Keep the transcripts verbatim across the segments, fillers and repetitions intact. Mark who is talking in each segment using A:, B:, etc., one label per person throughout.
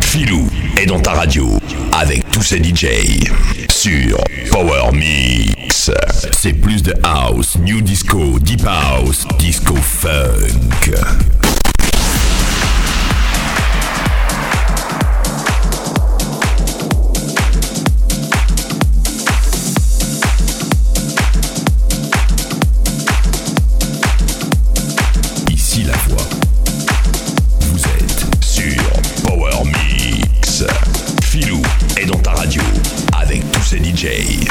A: Filou est dans ta radio avec tous ses D J sur Power Mix. C'est plus de house, new disco, deep house, disco funk. Ici la voix. Vous êtes sur Power Mix. Filou est dans ta radio avec tous ses D J.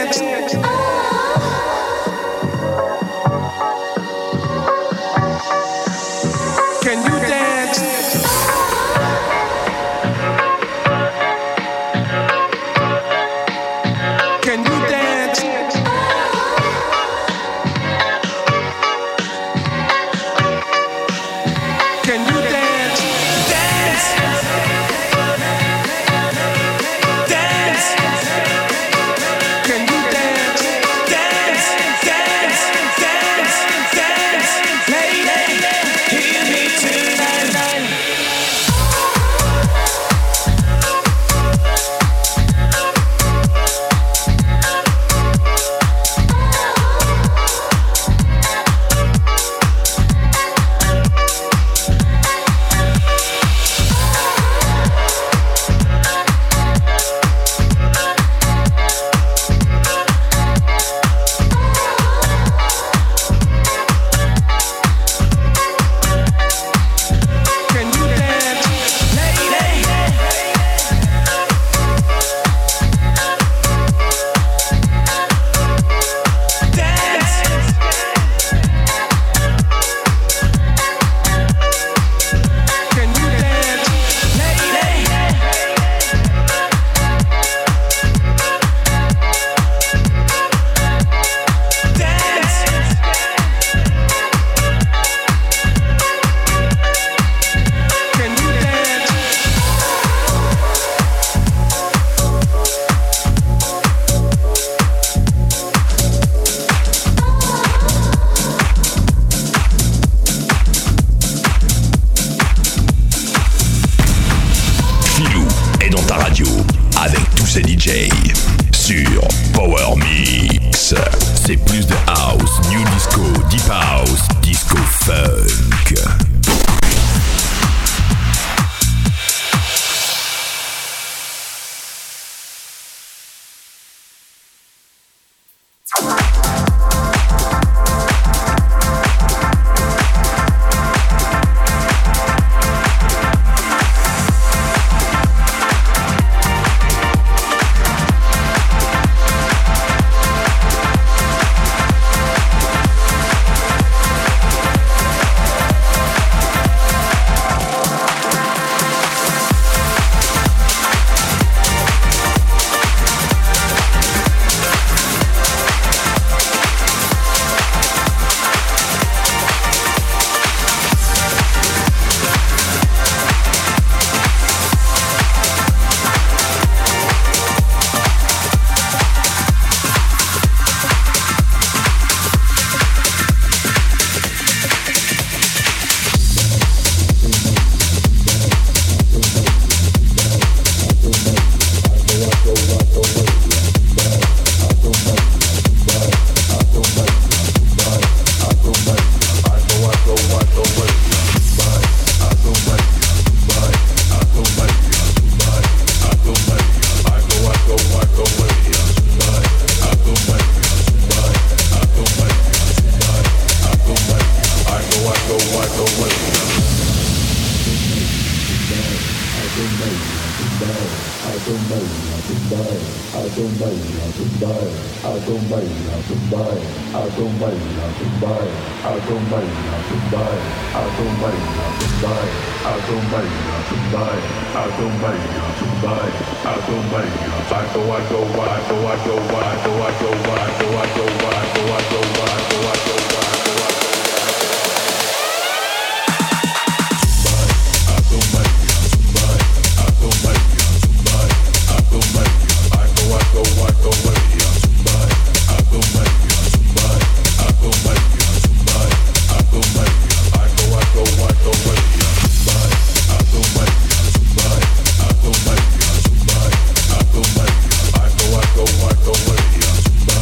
B: Bye.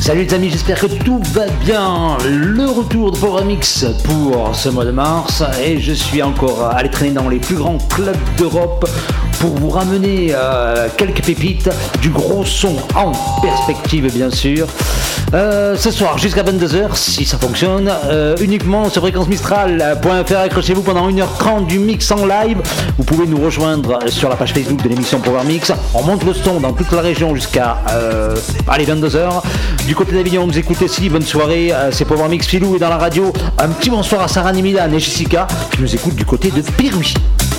B: Salut les amis, j'espère que tout va bien. Le retour de Power Mix pour ce mois de mars et je suis encore allé traîner dans les plus grands clubs d'Europe pour vous ramener euh, quelques pépites, du gros son en perspective bien sûr. Euh, ce soir jusqu'à vingt-deux heures si ça fonctionne, euh, uniquement sur fréquence mistral point f r. Accrochez-vous pendant une heure trente du mix en live. Vous pouvez nous rejoindre sur la page Facebook de l'émission Power Mix. On monte le son dans toute la région jusqu'à euh, allez, vingt-deux heures. Du côté d'Avignon, vous écoutez aussi, bonne soirée, euh, c'est Power Mix. Philou est dans la radio. Un petit bonsoir à Sarah Milan et Jessica qui nous écoutent du côté de Péruy.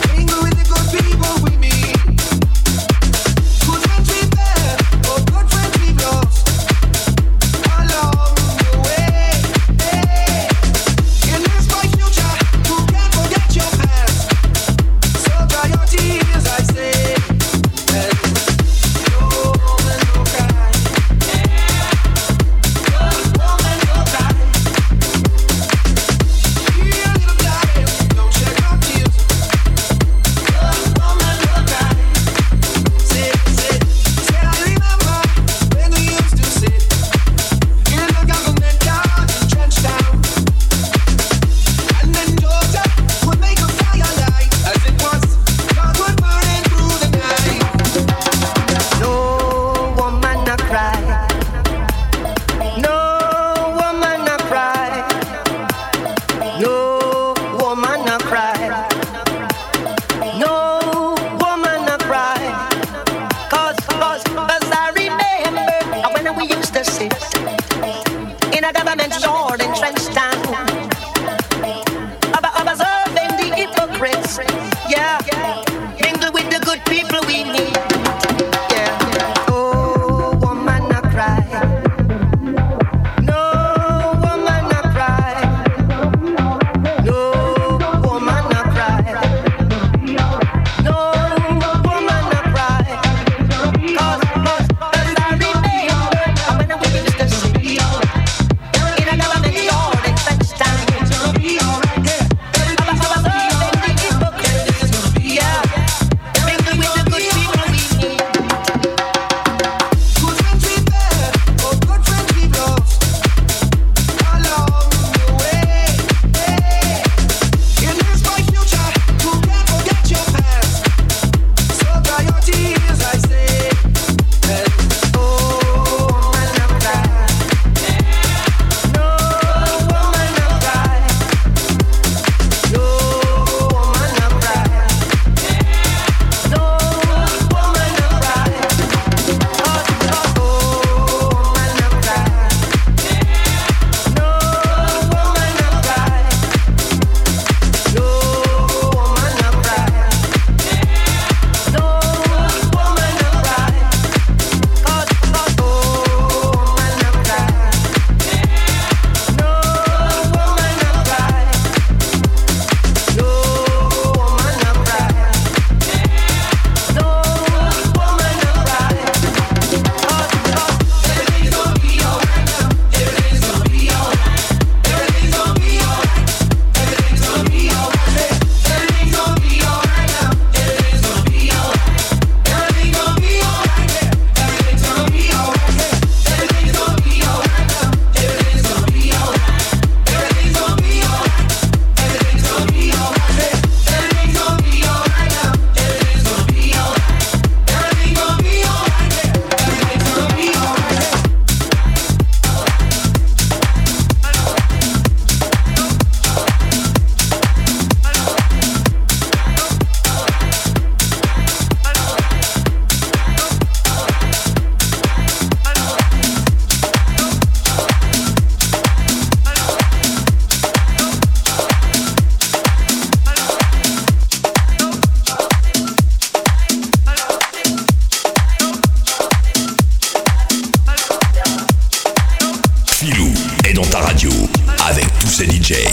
A: c'est D J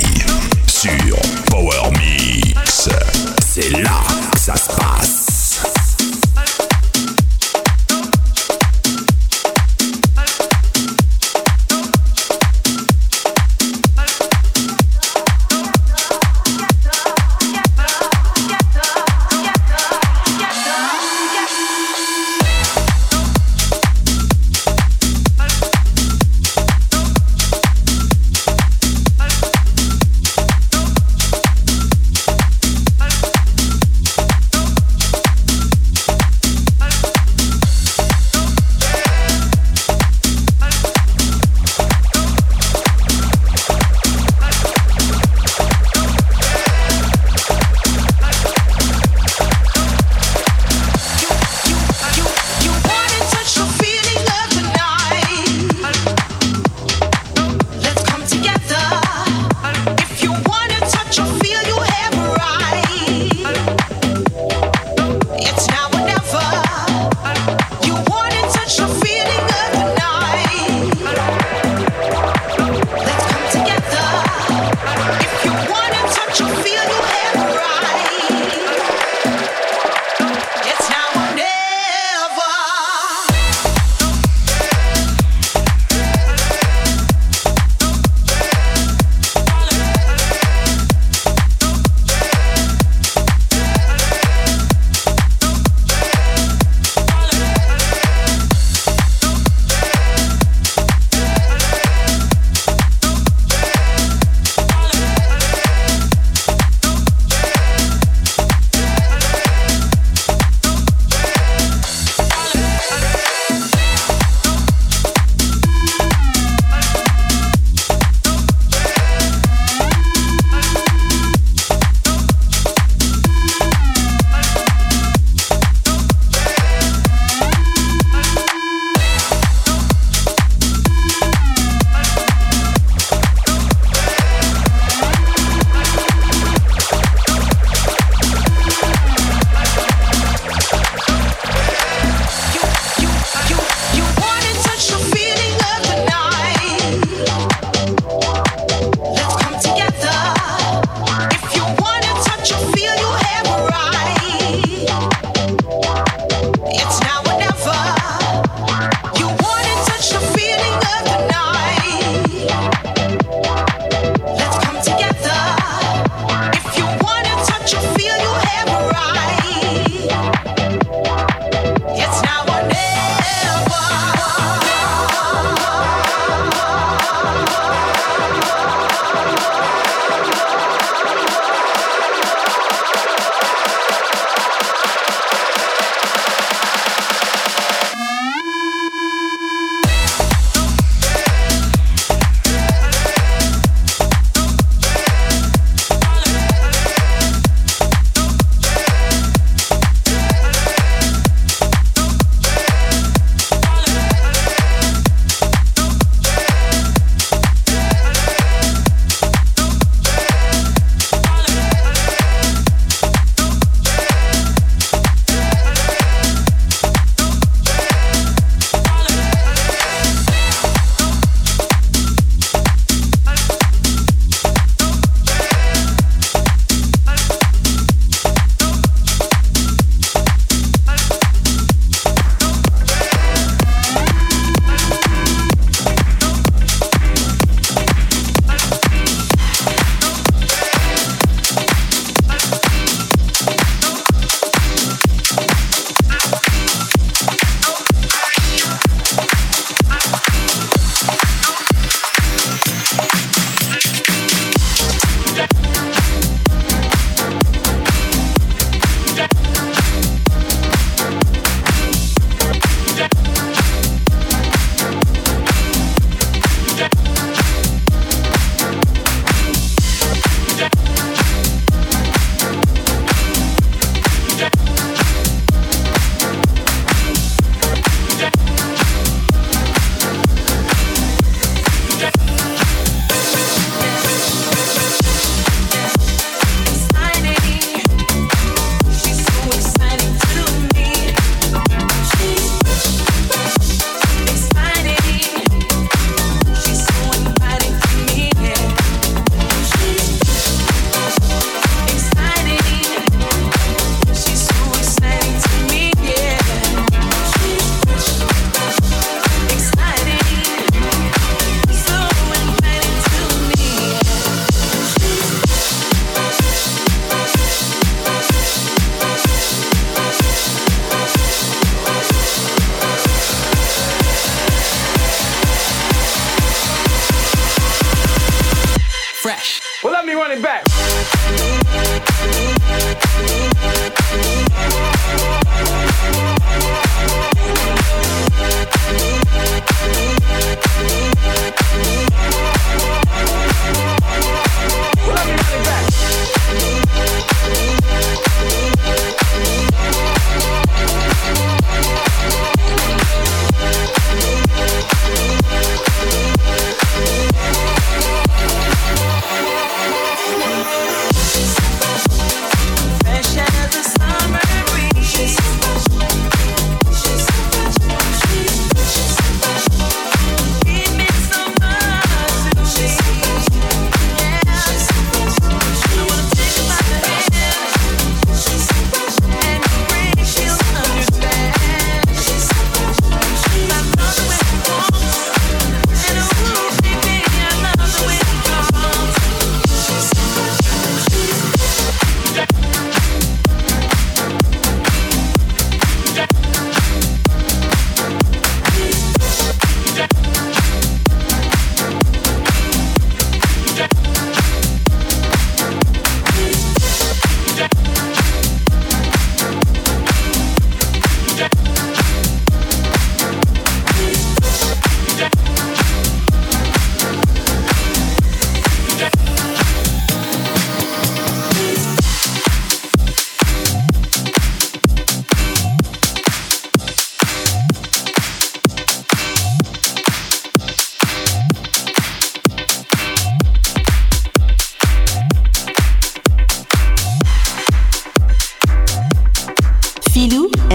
A: sur Power Mix. C'est là que ça se passe.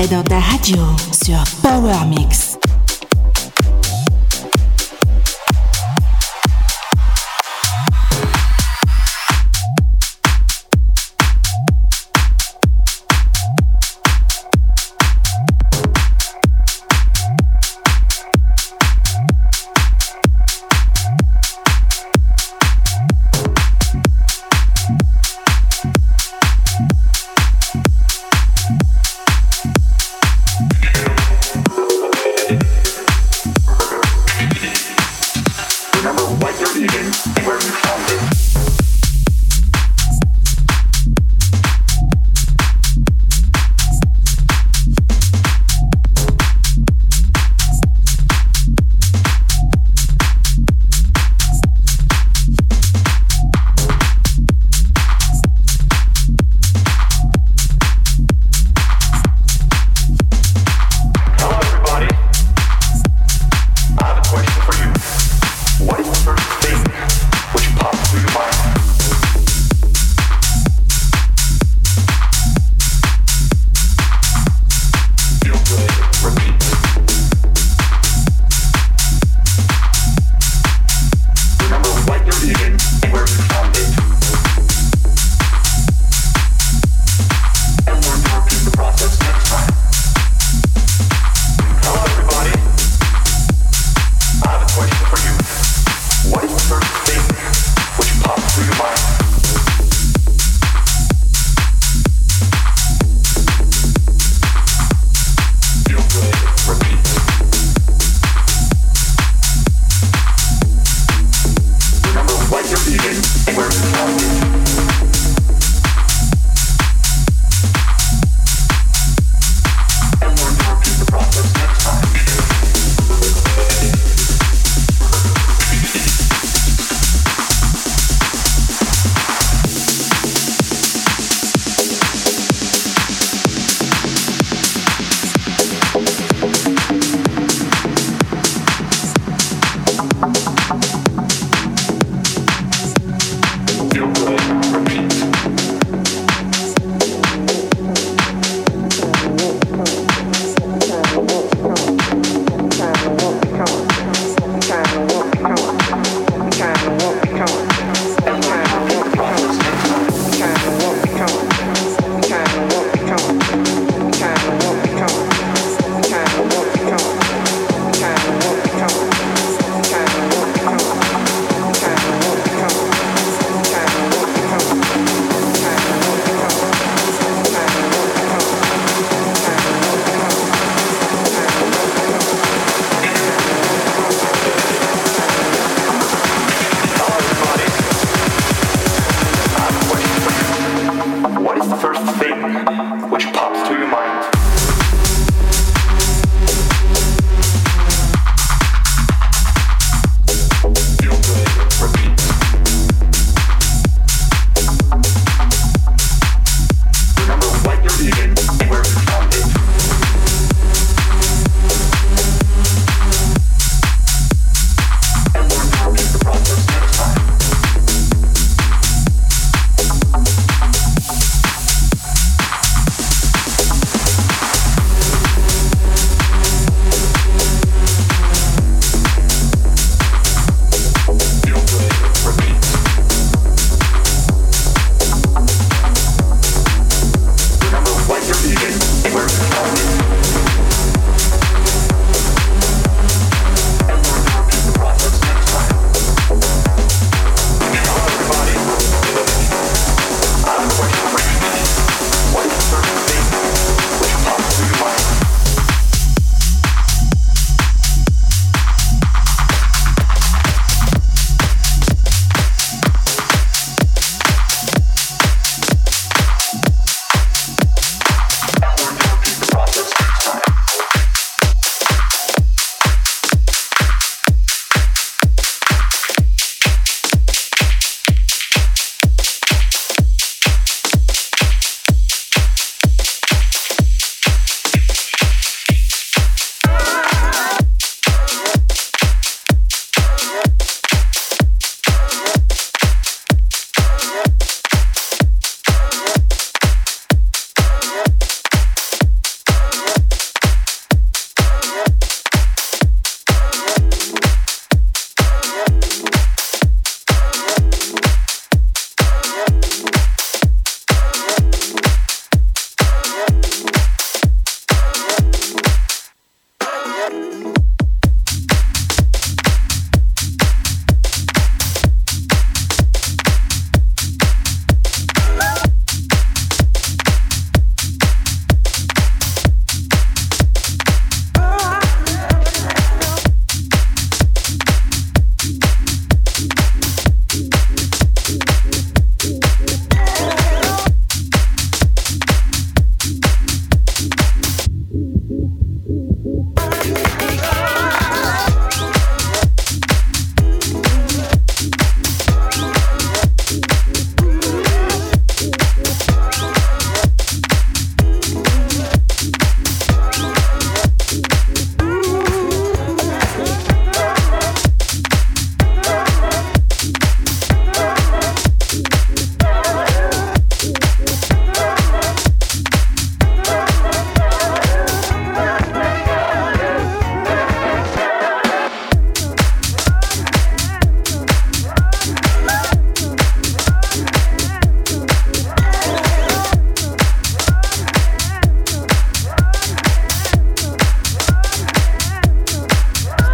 C: est dans ta radio sur Power Mix.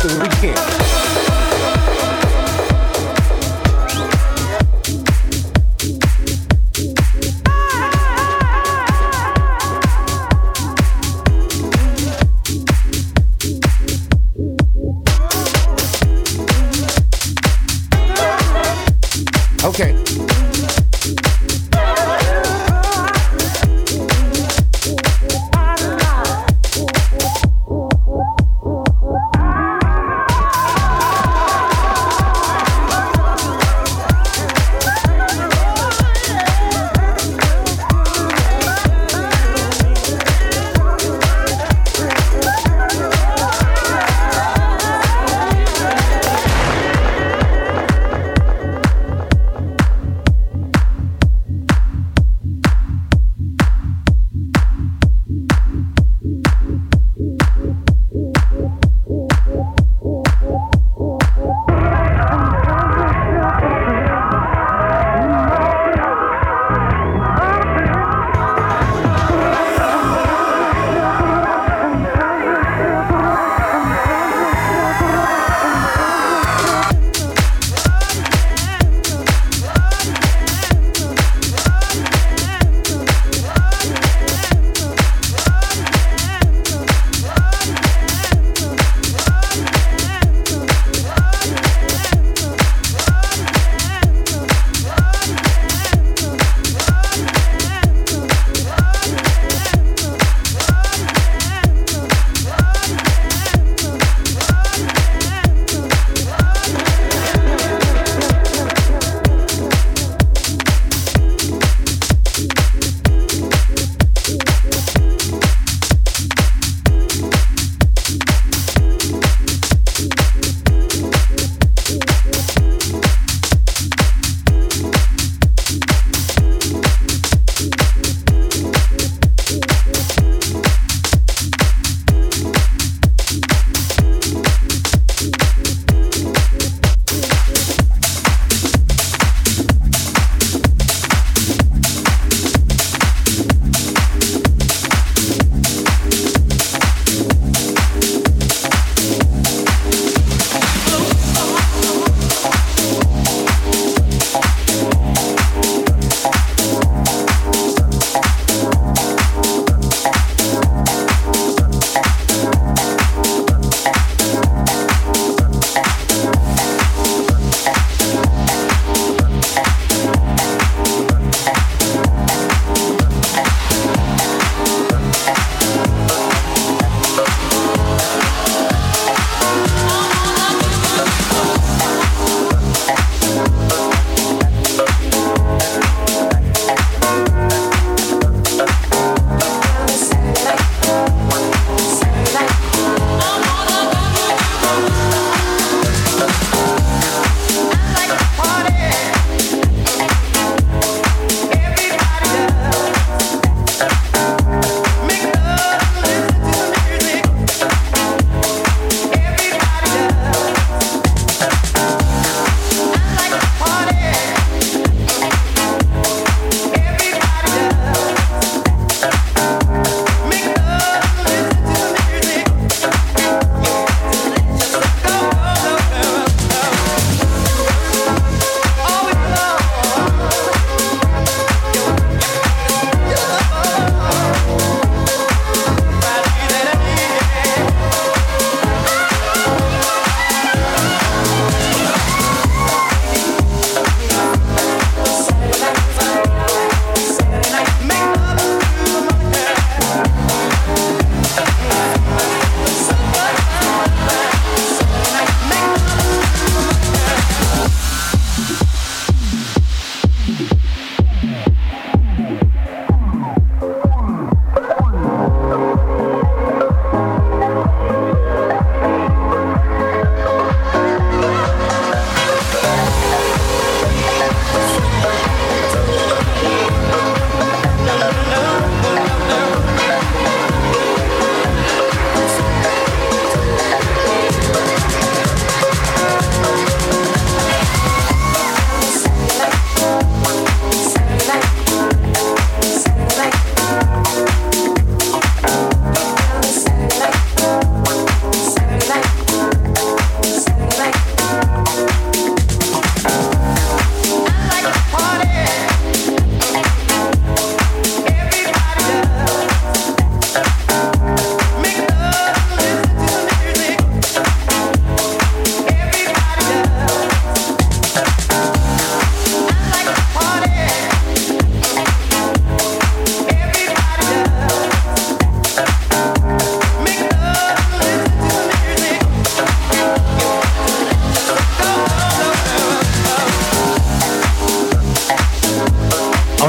D: the weekend. Okay.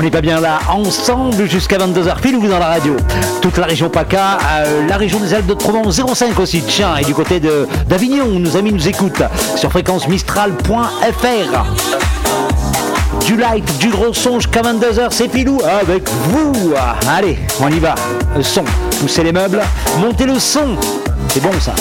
B: n'est pas bien là, ensemble jusqu'à vingt-deux heures, pile ou dans la radio. Toute la région PACA, euh, la région des Alpes de Provence, zéro cinq aussi, tiens, et du côté de, d'Avignon, où nos amis nous écoutent, sur fréquence mistral point f r. Du light, du gros son jusqu'à vingt-deux heures, c'est Pilou avec vous. Allez, on y va. Le son, poussez les meubles, montez le son. C'est bon ça.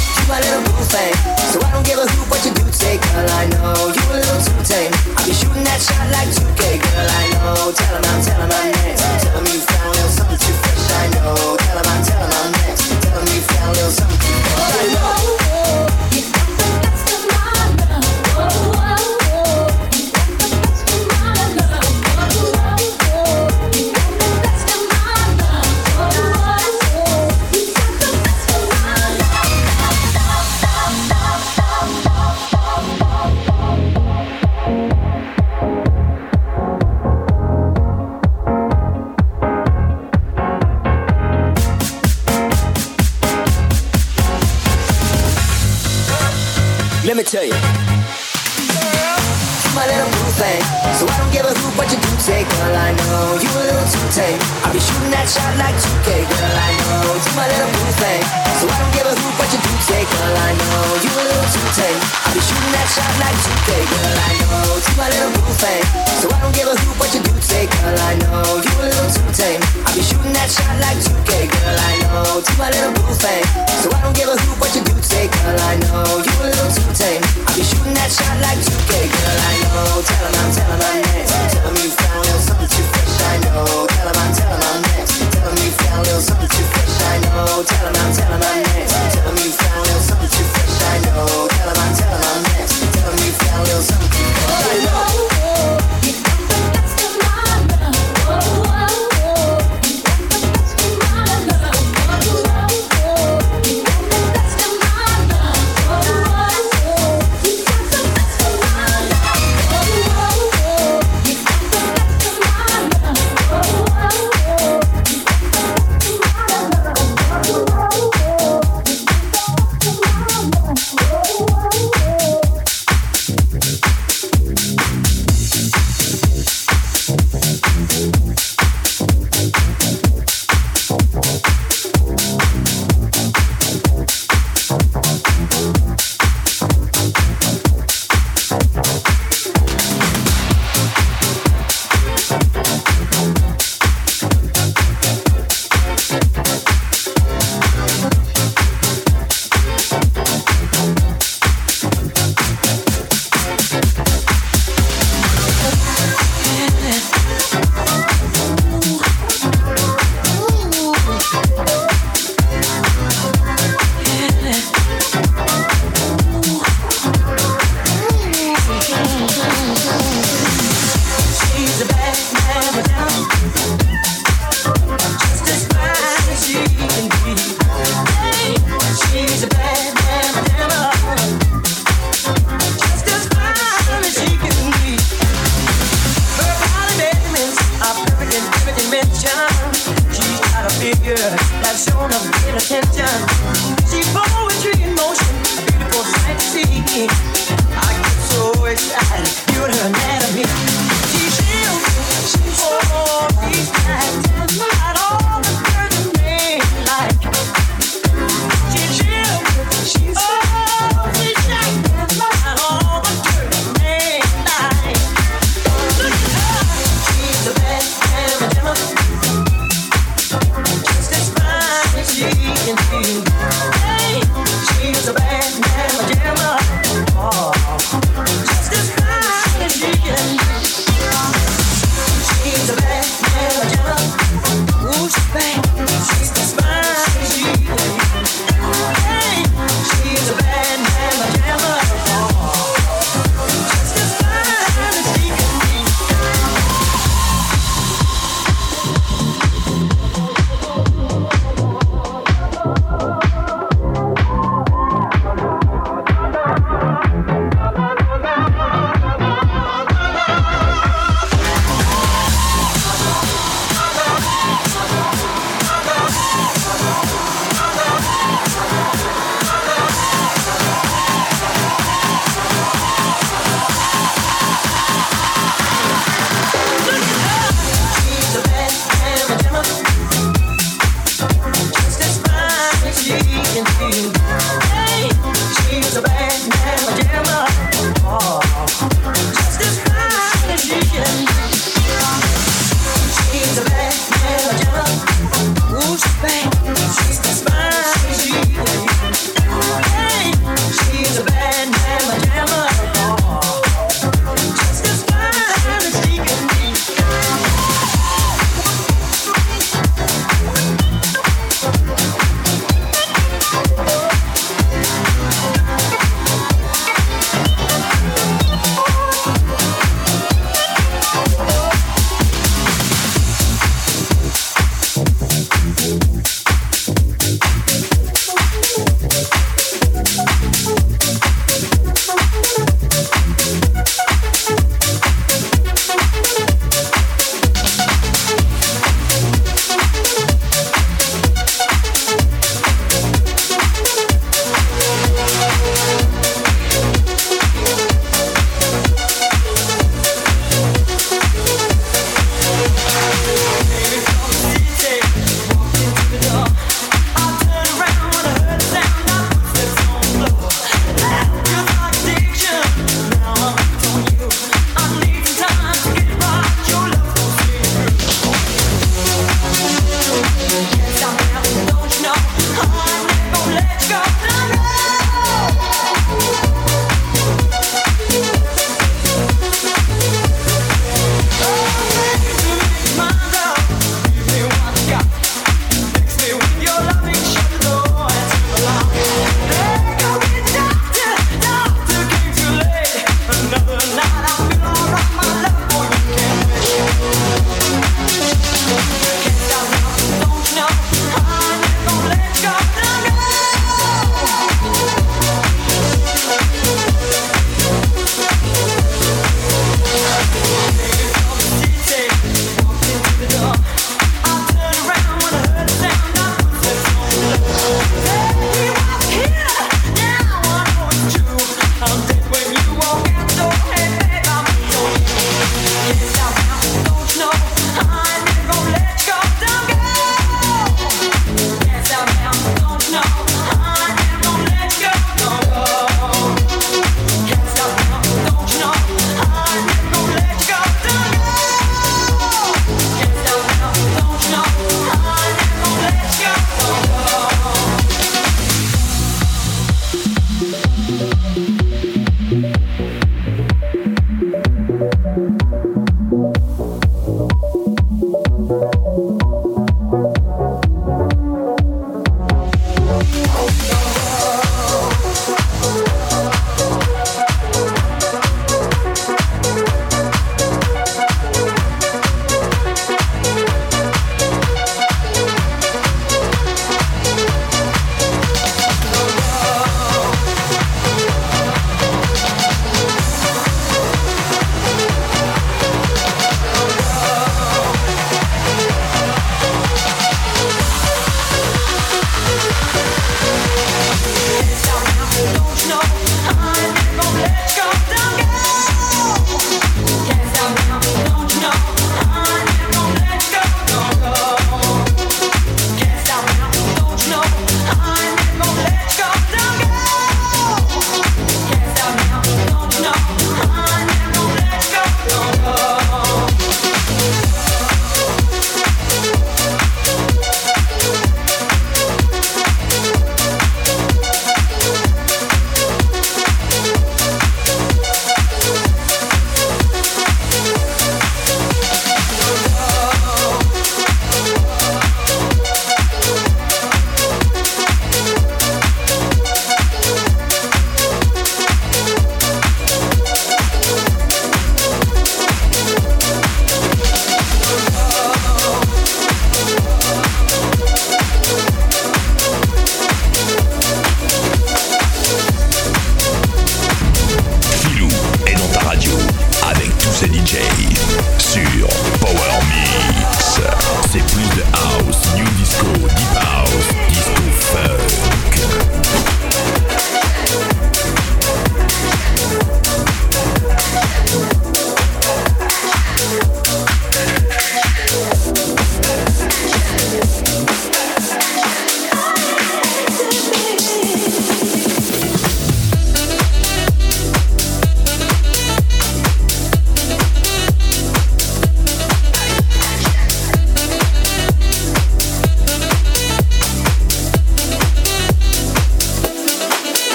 D: So I don't give a hoot what you do, say, girl, I know you a little too tame. I'll be shooting that shot like two K, girl, I know. Tell him I'm, tell him I'm next. Tell him you found a little something too fresh, I know. Tell him I'm, tell him I'm next. Tell him you found a little something too fresh, I know. Let me tell you, you're my little blue thing, so I don't give a hoot what you do say, girl, I know you a little too tame. I'll be shooting that shot like two K, girl, I know you're my little blue thing, so I don't give a hoot what you do say, girl, I know you a little too tame. I'll be shooting that shot like two K, girl, I know you're my little blue thing, so I don't give a hoot what you do say, girl, I know you a little too tame. I'll be shooting that shot like two K, girl, I know you're my little blue thing, so I don't give a hoot what you do say, girl, I know you a little too tame. I'll be shooting that shot like two K, girl, I know. Tell him I'm, tell him I'm next. Tell him you found a little something too fresh, I know. Tell him I'm, tell him I'm next. Tell him you found a little something too fresh, I know. Tell him I'm, tell him I'm next. Tell him you found a little something too fresh, I know. Tell him I'm, tell him I'm next. Tell him you found a little something too fresh, I know.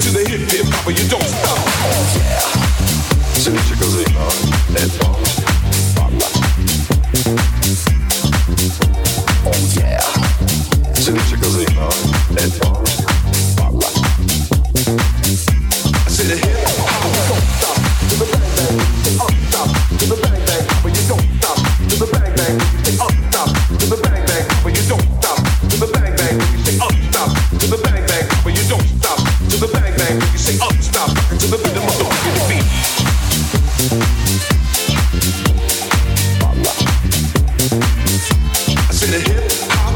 E: to the hip hip hopper, you don't stop. Oh yeah. Solution goes in on and on. Oh yeah. Solution goes in on and on. I said the hip hop, don't stop to the bang bang. Say up stop to the bang bang, but you don't stop to the bang bang. Say up stop to the bang bang, but you don't stop to the bang bang. You say up stop to the bang bang, but you don't stop to the bang bang. You say up stop to the rhythm of the beat. I said the hip hop.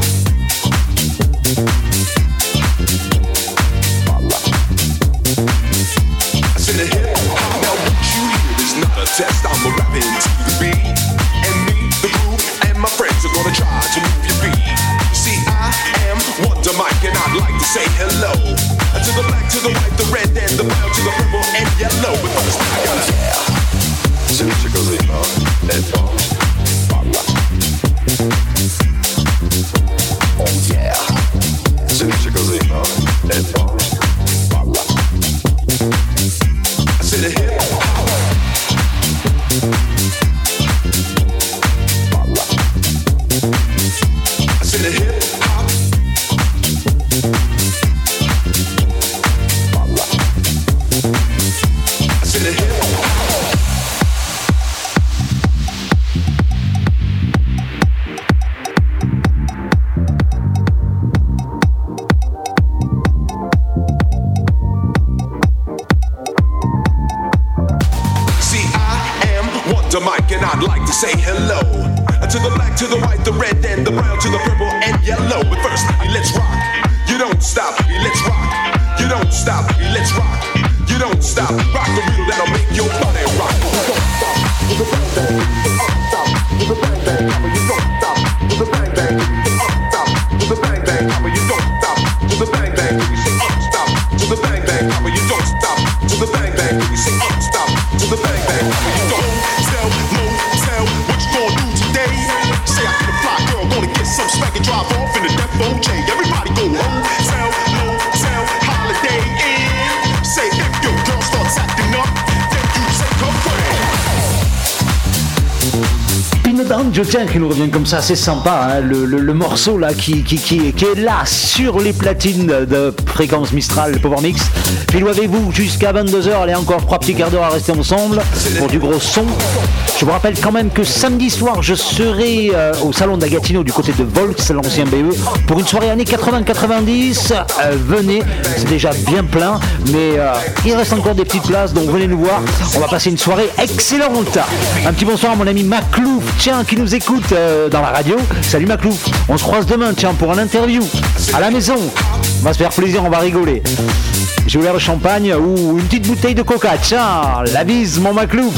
E: I said the hip hop. Now what you hear is not a test. I'm a rapping to the beat, and me, the groove, and my friends are gonna try to move your feet. See, I am Wonder Mike, and I'd like to say hello to the black, to the white, the red, and the brown, to the purple and yellow. But first, I gotta yeah. Solution goes in on and on. Oh yeah. Solution goes in on and on. I said the hip hop. I said the hip hop. I said the hip hop. Mike, and I'd like to say hello to the black, to the white, the red, and the brown, to the purple and yellow. But first, let's rock. You don't stop. Let's rock. You don't stop. Let's rock. You don't stop. Rock the rhythm that'll make your body rock. You don't stop. To the bang bang. Up stop. To the bang bang. You don't stop. To the bang bang. Up stop. To the bang bang. You don't stop. To the bang bang. You say up stop. To the bang bang. You don't stop. To the bang bang. You say up stop. To the bang bang. You don't. Motel, what you gonna do today? Say I can fly girl, gonna get some swag and drive off in the Death O J. Everybody go hotel, motel, holiday inn. Say if your girl starts acting up, then you take her friend.
B: Pino D'Angio, tiens, qui nous revient comme ça, c'est sympa, hein, le, le, le morceau là qui, qui, qui, qui est là sur les platines de Fréquence Mistral, le Power Mix. Philou avec vous jusqu'à vingt-deux heures, allez, encore trois petits quarts d'heure à rester ensemble pour du gros son. Je vous rappelle quand même que samedi soir, je serai euh, au salon de la Gatineau du côté de Volks, l'ancien B E, pour une soirée années quatre-vingts quatre-vingt-dix. Euh, venez, c'est déjà bien plein, mais euh, il reste encore des petites places, donc venez nous voir. On va passer une soirée excellente. Un petit bonsoir à mon ami Maclouf, tiens, qui nous écoute euh, dans la radio. Salut Maclouf, on se croise demain, tiens, pour un interview à la maison. On va se faire plaisir, on va rigoler. J'ai ouvert le champagne ou une petite bouteille de coca, tiens, la bise mon Maclouf.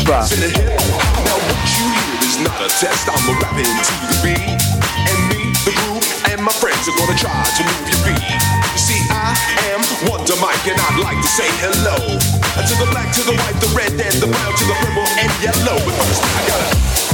E: Not a test, I'm a rapping to the beat, and me, the groove, and my friends are gonna try to move your feet. You see, I am Wonder Mike, and I'd like to say hello to the black, to the white, the red, and the brown, to the purple and yellow. But first, I gotta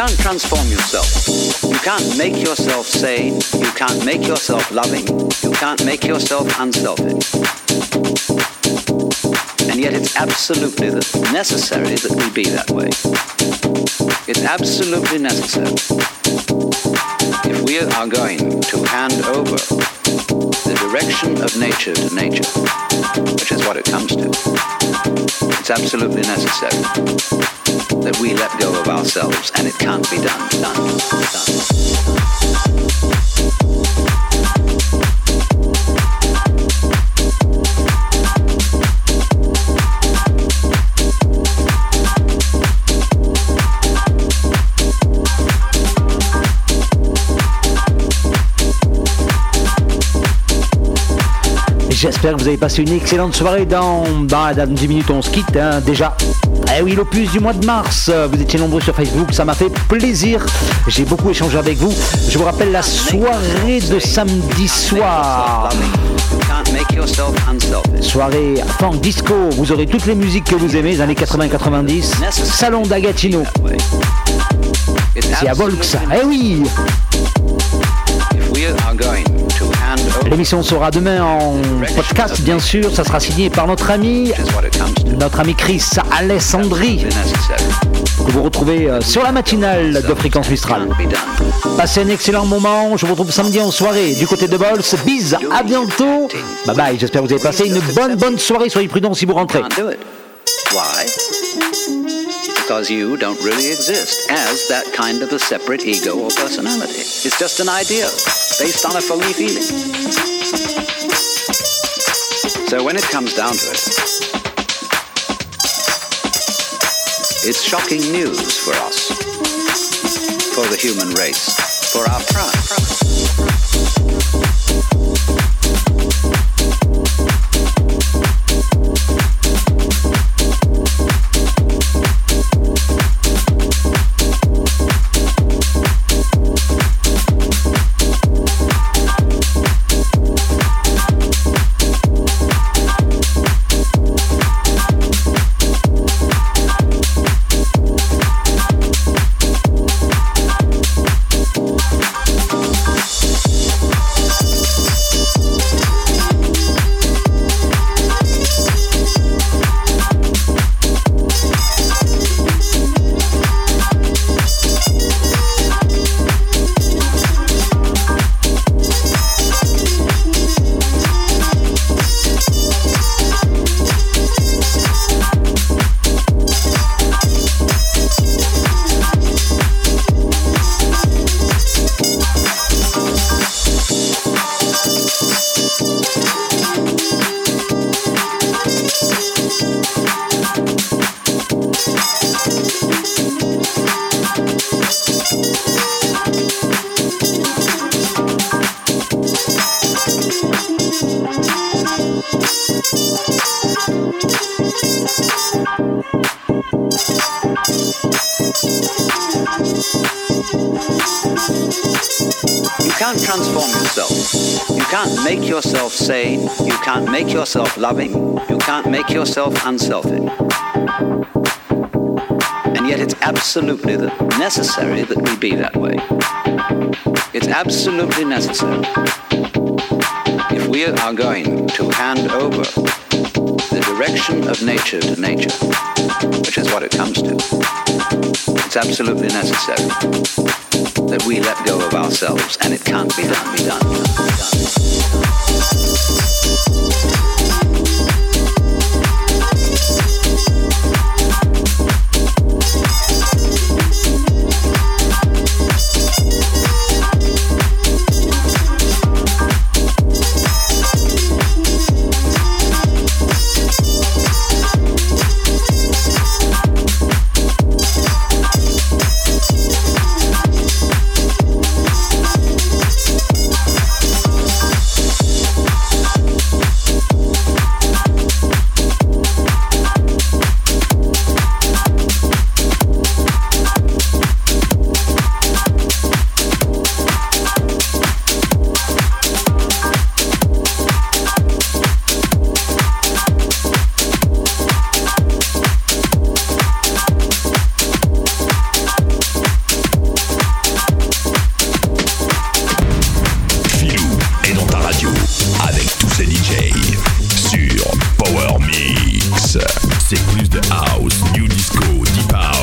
F: can't transform yourself. You can't make yourself sane. You can't make yourself loving. You can't make yourself unselfish. And yet it's absolutely necessary that we be that way. It's absolutely necessary. If we are going to hand over the direction of nature to nature, which is what it comes to, it's absolutely necessary that we let go of ourselves, and it can't be done, done, done.
B: J'espère que vous avez passé une excellente soirée. Dans, dans, dans dix minutes on se quitte hein, déjà. Eh oui, l'opus du mois de mars. Vous étiez nombreux sur Facebook, ça m'a fait plaisir. J'ai beaucoup échangé avec vous. Je vous rappelle la soirée de samedi soir. Soirée funk disco. Vous aurez toutes les musiques que vous aimez, les années quatre-vingts quatre-vingt-dix. Salon d'Agatino. C'est à Volx. Eh oui. L'émission sera demain en podcast, bien sûr. Ça sera signé par notre ami, notre ami Chris Alessandri, que vous retrouvez sur la matinale de Fréquence Mistral. Passez un excellent moment. Je vous retrouve samedi en soirée du côté de Volx. Bis, à bientôt. Bye bye. J'espère que vous avez passé une bonne, bonne soirée. Soyez prudents si vous rentrez.
F: Why? Because you don't really exist as that kind of a separate ego or personality. It's just an idea based on a phony feeling. So when it comes down to it, it's shocking news for us, for the human race, for our pride. can't transform yourself. You can't make yourself sane. You can't make yourself loving. You can't make yourself unselfish. And yet it's absolutely necessary that we be that way. It's absolutely necessary. If we are going to hand over the direction of nature to nature, which is what it comes to, it's absolutely necessary that we let go of ourselves, and it can't be done, be done, be done.
A: Mix. C'est plus de house, new disco, deep house,